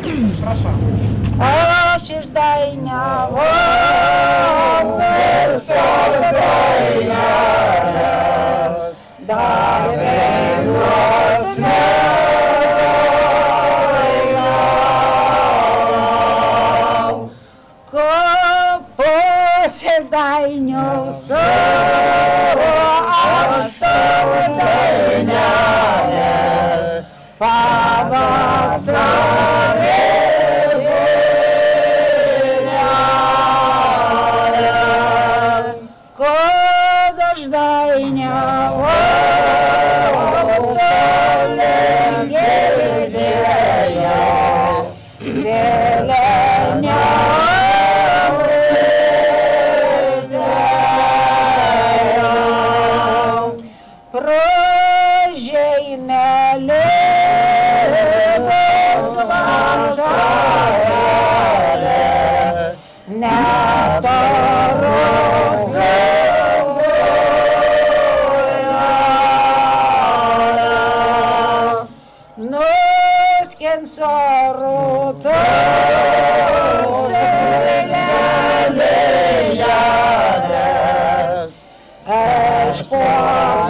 Aš iš Dainavos, visos Dainelės, davėjuos mergaujau. Kapose Dainiaus, Aš tavo Dainelės, pavasarį kad aš Dainavos, girdėjau, pražeimelė bus vasarėlė, netarus nuskins rūtos lėlėlės, aš